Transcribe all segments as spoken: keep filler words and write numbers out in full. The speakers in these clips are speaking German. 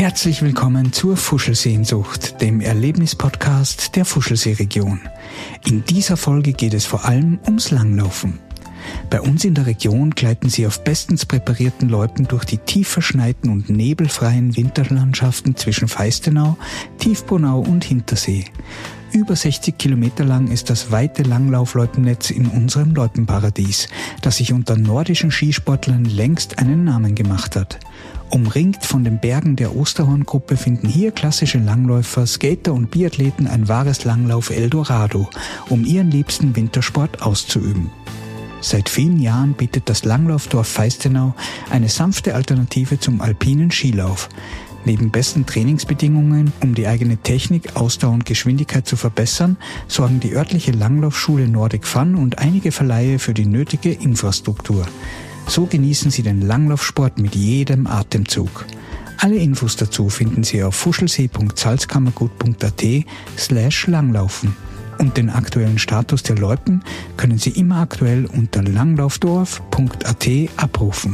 Herzlich willkommen zur Fuschelsehnsucht, dem Erlebnispodcast der Fuschelsee-Region. In dieser Folge geht es vor allem ums Langlaufen. Bei uns in der Region gleiten Sie auf bestens präparierten Loipen durch die tief verschneiten und nebelfreien Winterlandschaften zwischen Feistenau, Tiefbronau und Hintersee. Über sechzig Kilometer lang ist das weite Langlaufloipennetz in unserem Loipenparadies, das sich unter nordischen Skisportlern längst einen Namen gemacht hat. Umringt von den Bergen der Osterhorn-Gruppe finden hier klassische Langläufer, Skater und Biathleten ein wahres Langlauf-Eldorado, um ihren liebsten Wintersport auszuüben. Seit vielen Jahren bietet das Langlaufdorf Feistenau eine sanfte Alternative zum alpinen Skilauf. Neben besten Trainingsbedingungen, um die eigene Technik, Ausdauer und Geschwindigkeit zu verbessern, sorgen die örtliche Langlaufschule Nordic Fun und einige Verleihe für die nötige Infrastruktur. So genießen Sie den Langlaufsport mit jedem Atemzug. Alle Infos dazu finden Sie auf fuschelsee punkt salzkammergut punkt at slash langlaufen. Und den aktuellen Status der Loipen können Sie immer aktuell unter langlaufdorf punkt at abrufen.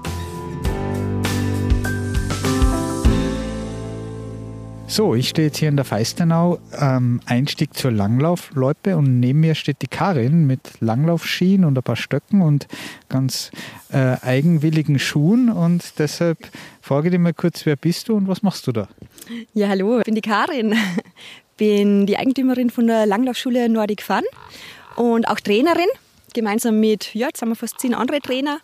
So, ich stehe jetzt hier in der Feistenau, ähm, Einstieg zur Langlaufloipe, und neben mir steht die Karin mit Langlaufskien und ein paar Stöcken und ganz äh, eigenwilligen Schuhen, und deshalb frage ich dich mal kurz, wer bist du und was machst du da? Ja, hallo, ich bin die Karin, bin die Eigentümerin von der Langlaufschule Nordic Fun und auch Trainerin, gemeinsam mit, ja, jetzt haben wir fast zehn andere Trainer,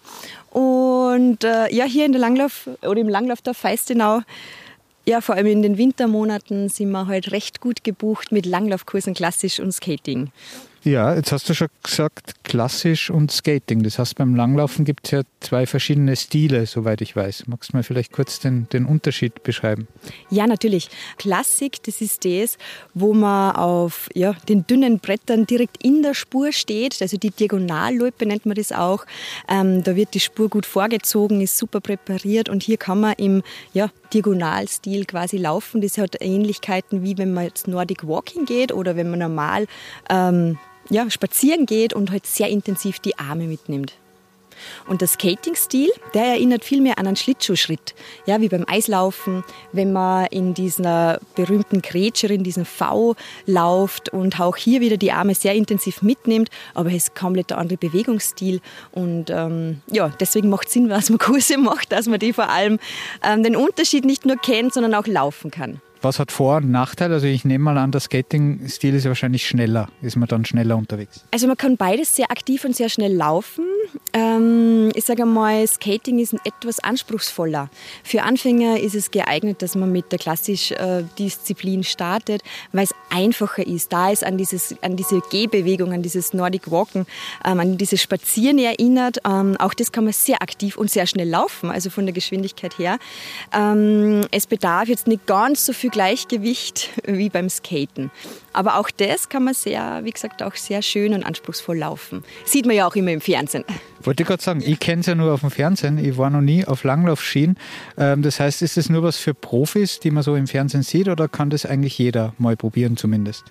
und äh, ja, hier in der Langlauf oder im Langlaufdorf Feistenau. Ja, vor allem in den Wintermonaten sind wir halt recht gut gebucht mit Langlaufkursen, klassisch und Skating. Ja, jetzt hast du schon gesagt, klassisch und Skating. Das heißt, beim Langlaufen gibt es ja zwei verschiedene Stile, soweit ich weiß. Magst du mal vielleicht kurz den, den Unterschied beschreiben? Ja, natürlich. Klassik, das ist das, wo man auf ja, den dünnen Brettern direkt in der Spur steht. Also die Diagonalloipe nennt man das auch. Ähm, da wird die Spur gut vorgezogen, ist super präpariert, und hier kann man im ja, Diagonalstil quasi laufen. Das hat Ähnlichkeiten, wie wenn man jetzt Nordic Walking geht oder wenn man normal ähm, ja, spazieren geht und halt sehr intensiv die Arme mitnimmt. Und der Skating-Stil, der erinnert viel mehr an einen Schlittschuhschritt, ja, wie beim Eislaufen, wenn man in dieser berühmten Grätscherin, diesen V, lauft und auch hier wieder die Arme sehr intensiv mitnimmt, aber es ist komplett der andere Bewegungsstil, und ähm, ja, deswegen macht es Sinn, dass man Kurse macht, dass man die vor allem ähm, den Unterschied nicht nur kennt, sondern auch laufen kann. Was hat Vor- und Nachteile? Also ich nehme mal an, der Skating-Stil ist ja wahrscheinlich schneller. Ist man dann schneller unterwegs? Also man kann beides sehr aktiv und sehr schnell laufen. Ähm, ich sage mal, Skating ist etwas anspruchsvoller. Für Anfänger ist es geeignet, dass man mit der klassischen äh, Disziplin startet, weil es einfacher ist. Da es an, dieses, an diese Gehbewegung, an dieses Nordic Walken, ähm, an dieses Spazieren erinnert. Ähm, auch das kann man sehr aktiv und sehr schnell laufen, also von der Geschwindigkeit her. Ähm, es bedarf jetzt nicht ganz so viel Gleichgewicht wie beim Skaten. Aber auch das kann man sehr, wie gesagt, auch sehr schön und anspruchsvoll laufen. Sieht man ja auch immer im Fernsehen. Wollte ich gerade sagen, ich kenne es ja nur auf dem Fernsehen, ich war noch nie auf Langlaufskien. Das heißt, ist das nur was für Profis, die man so im Fernsehen sieht, oder kann das eigentlich jeder mal probieren zumindest?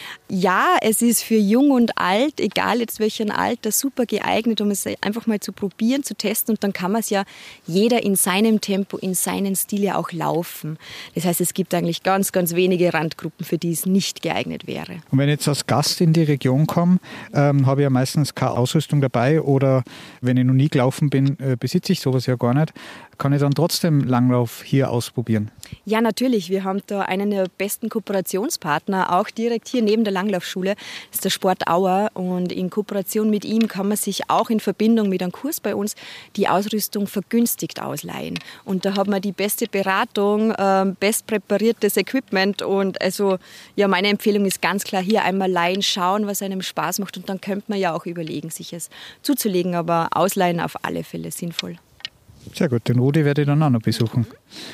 Ja, es ist für jung und alt, egal jetzt welchen Alter, super geeignet, um es einfach mal zu probieren, zu testen, und dann kann man es ja jeder in seinem Tempo, in seinem Stil ja auch laufen. Das heißt, es gibt eigentlich ganz, ganz wenige Randgruppen, für die es nicht geeignet wäre. Und wenn ich jetzt als Gast in die Region komme, ähm, habe ich ja meistens keine Ausrüstung dabei, oder wenn ich noch nie gelaufen bin, äh, besitze ich sowas ja gar nicht. Kann ich dann trotzdem Langlauf hier ausprobieren? Ja, natürlich. Wir haben da einen der besten Kooperationspartner, auch direkt hier neben der Langlaufschule. Das ist der Sport Auer, und in Kooperation mit ihm kann man sich auch in Verbindung mit einem Kurs bei uns die Ausrüstung vergünstigt ausleihen. Und da hat man die beste Beratung, äh, best präpariertes Equipment, und also ja, meine Empfehlung ist ganz klar, hier einmal leihen, schauen, was einem Spaß macht, und dann könnte man ja auch überlegen, sich es zuzulegen, aber ausleihen auf alle Fälle sinnvoll. Sehr gut, den Rudi werde ich dann auch noch besuchen.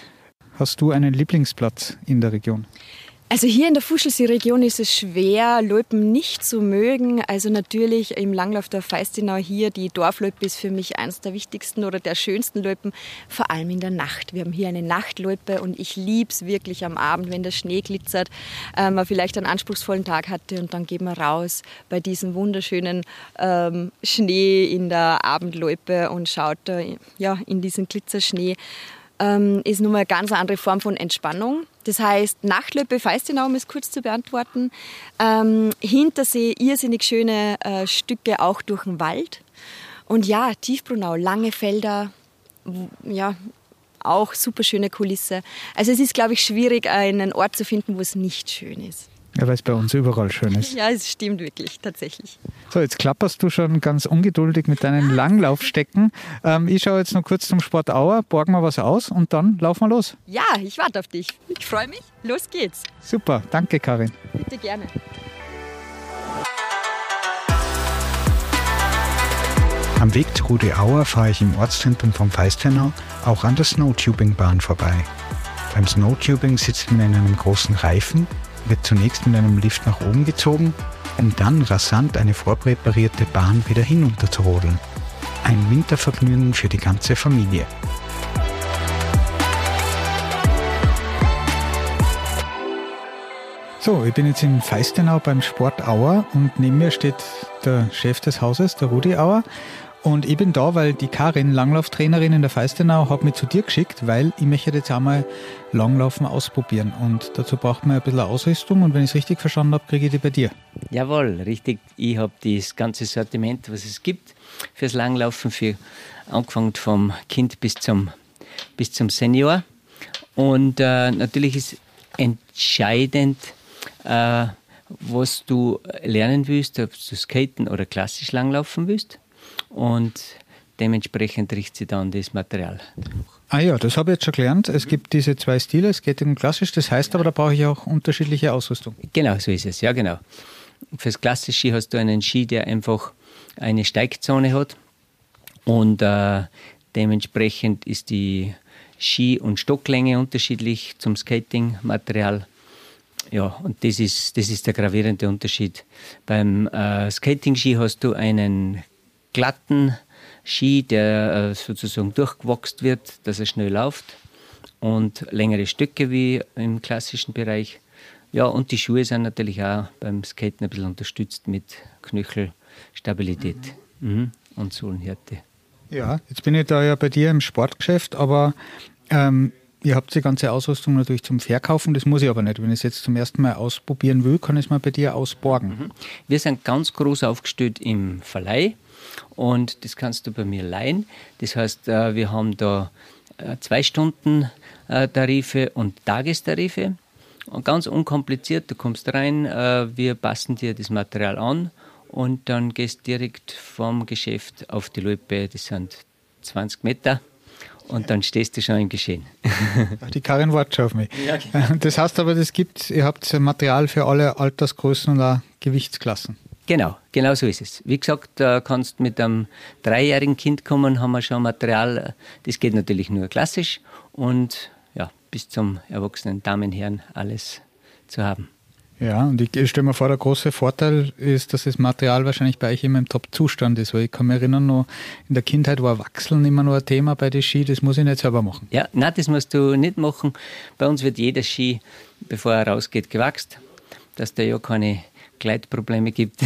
Hast du einen Lieblingsplatz in der Region? Also hier in der Fuschelsee-Region ist es schwer, Loipen nicht zu mögen. Also natürlich im Langlauf der Feistenau hier, die Dorfloipe ist für mich eines der wichtigsten oder der schönsten Loipen, vor allem in der Nacht. Wir haben hier eine Nachtloipe, und ich liebe es wirklich am Abend, wenn der Schnee glitzert, äh, man vielleicht einen anspruchsvollen Tag hatte, und dann geht man raus bei diesem wunderschönen ähm, Schnee in der Abendloipe und schaut äh, ja, in diesen Glitzerschnee. ähm, ist nochmal eine ganz andere Form von Entspannung. Das heißt, Nachtloipe Feistenau, um es kurz zu beantworten. Ähm, Hintersee, irrsinnig schöne äh, Stücke, auch durch den Wald. Und ja, Tiefbrunau, lange Felder, ja, auch super schöne Kulisse. Also es ist, glaube ich, schwierig, einen Ort zu finden, wo es nicht schön ist. Ja, weil es bei uns überall schön ist. Ja, es stimmt wirklich, tatsächlich. So, jetzt klapperst du schon ganz ungeduldig mit deinen Langlaufstecken. Ähm, ich schaue jetzt noch kurz zum Sport Auer, borgen wir was aus und dann laufen wir los. Ja, ich warte auf dich. Ich freue mich. Los geht's. Super, danke Karin. Bitte gerne. Am Weg zu Rudi Auer fahre ich im Ortszentrum von Feistenau auch an der Snowtubing-Bahn vorbei. Beim Snowtubing sitzt man in einem großen Reifen, wird zunächst mit einem Lift nach oben gezogen, um dann rasant eine vorpräparierte Bahn wieder hinunter zu rodeln. Ein Wintervergnügen für die ganze Familie. So, ich bin jetzt in Feistenau beim Sport Auer und neben mir steht der Chef des Hauses, der Rudi Auer. Und ich bin da, weil die Karin, Langlauftrainerin in der Feistenau, hat mich zu dir geschickt, weil ich möchte jetzt einmal Langlaufen ausprobieren. Und dazu braucht man ein bisschen Ausrüstung und wenn ich es richtig verstanden habe, kriege ich die bei dir. Jawohl, richtig. Ich habe das ganze Sortiment, was es gibt fürs Langlaufen, für, angefangen vom Kind bis zum, bis zum Senior. Und äh, natürlich ist entscheidend, äh, was du lernen willst, ob du skaten oder klassisch langlaufen willst. Und dementsprechend richtet sich dann das Material. Ah ja, das habe ich jetzt schon gelernt. Es gibt diese zwei Stile, Skating und klassisch. Das heißt aber, da brauche ich auch unterschiedliche Ausrüstung. Genau, so ist es. Ja, genau. Fürs Klassische hast du einen Ski, der einfach eine Steigzone hat. Und äh, dementsprechend ist die Ski- und Stocklänge unterschiedlich zum Skating-Material. Ja, und das ist, das ist der gravierende Unterschied. Beim äh, Skating-Ski hast du einen glatten Ski, der äh, sozusagen durchgewachst wird, dass er schnell läuft, und längere Stücke wie im klassischen Bereich. Ja, und die Schuhe sind natürlich auch beim Skaten ein bisschen unterstützt mit Knöchelstabilität mhm. Mhm. und Sohlenhärte. Ja, jetzt bin ich da ja bei dir im Sportgeschäft, aber ähm, ihr habt die ganze Ausrüstung natürlich zum Verkaufen, das muss ich aber nicht. Wenn ich es jetzt zum ersten Mal ausprobieren will, kann ich es mal bei dir ausborgen. Mhm. Wir sind ganz groß aufgestellt im Verleih. Und das kannst du bei mir leihen. Das heißt, wir haben da zwei Stunden Tarife und Tagestarife. Und ganz unkompliziert, du kommst rein, wir passen dir das Material an und dann gehst direkt vom Geschäft auf die Loipe. Das sind zwanzig Meter. Und dann stehst du schon im Geschehen. Die Karin wartet schon auf mich. Ja, genau. Das heißt aber, das gibt, ihr habt Material für alle Altersgrößen und auch Gewichtsklassen. Genau, genau so ist es. Wie gesagt, da kannst du mit einem dreijährigen Kind kommen, haben wir schon Material. Das geht natürlich nur klassisch und ja, bis zum erwachsenen Damenherren alles zu haben. Ja, und ich stelle mir vor, der große Vorteil ist, dass das Material wahrscheinlich bei euch immer im Top-Zustand ist, weil ich kann mich erinnern, noch in der Kindheit war Wachseln immer noch ein Thema bei den Ski, das muss ich nicht selber machen. Ja, nein, das musst du nicht machen. Bei uns wird jeder Ski, bevor er rausgeht, gewachst, dass da ja keine Gleitprobleme gibt.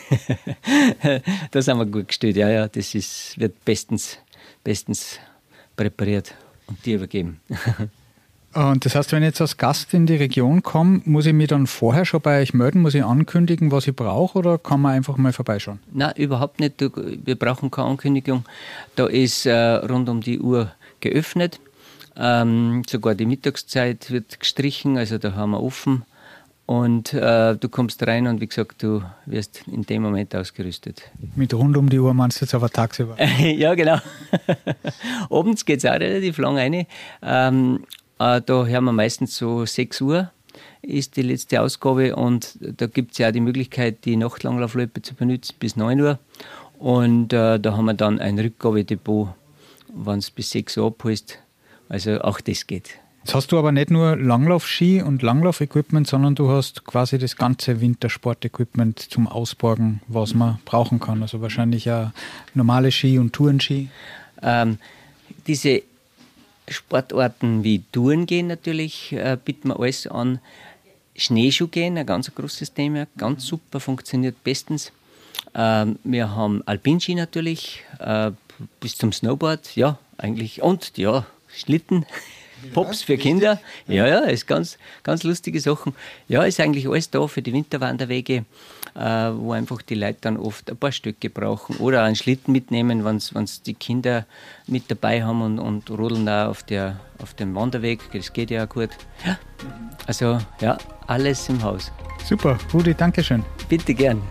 Da sind wir gut gestellt. Ja, ja, das ist, wird bestens, bestens präpariert und dir übergeben. Und das heißt, wenn ich jetzt als Gast in die Region komme, muss ich mich dann vorher schon bei euch melden? Muss ich ankündigen, was ich brauche, oder kann man einfach mal vorbeischauen? Nein, überhaupt nicht. Wir brauchen keine Ankündigung. Da ist äh, rund um die Uhr geöffnet. Ähm, sogar die Mittagszeit wird gestrichen, also da haben wir offen. Und äh, du kommst rein und wie gesagt, du wirst in dem Moment ausgerüstet. Mit rund um die Uhr meinst du jetzt aber tagsüber? Ja, genau. Abends geht es auch relativ lang rein. Ähm, äh, da hören wir meistens so sechs Uhr ist die letzte Ausgabe und da gibt es ja auch die Möglichkeit, die Nachtlanglaufloipe zu benutzen bis neun Uhr. Und äh, da haben wir dann ein Rückgabedepot, wenn es bis sechs Uhr abholst. Also auch das geht. Jetzt hast du aber nicht nur Langlaufski und Langlaufequipment, sondern du hast quasi das ganze Wintersportequipment zum Ausborgen, was man brauchen kann. Also wahrscheinlich auch normale Ski und Tourenski. Ähm, diese Sportarten wie Touren gehen natürlich, äh, bieten wir alles an. Schneeschuh gehen, ein ganz großes Thema, ganz super, funktioniert bestens. Ähm, wir haben Alpinski natürlich, äh, bis zum Snowboard, ja, eigentlich. Und ja, Schlitten, Pops für Kinder. Ja, ja, ist ganz, ganz lustige Sachen. Ja, ist eigentlich alles da für die Winterwanderwege, äh, wo einfach die Leute dann oft ein paar Stöcke brauchen oder einen Schlitten mitnehmen, wenn es die Kinder mit dabei haben und, und rodeln auch auf, der, auf dem Wanderweg. Das geht ja auch gut. Ja. Also, ja, alles im Haus. Super, Rudi, danke schön. Bitte gern.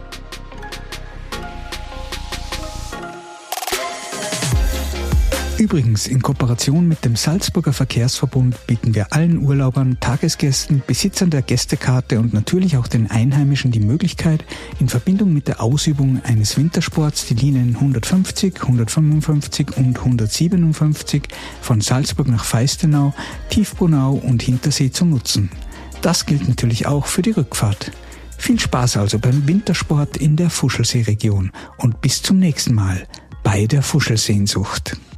Übrigens, in Kooperation mit dem Salzburger Verkehrsverbund bieten wir allen Urlaubern, Tagesgästen, Besitzern der Gästekarte und natürlich auch den Einheimischen die Möglichkeit, in Verbindung mit der Ausübung eines Wintersports die Linien hundertfünfzig, hundertfünfundfünfzig und hundertsiebenundfünfzig von Salzburg nach Feistenau, Tiefbrunau und Hintersee zu nutzen. Das gilt natürlich auch für die Rückfahrt. Viel Spaß also beim Wintersport in der Fuschelsee-Region und bis zum nächsten Mal bei der Fuschelsehnsucht.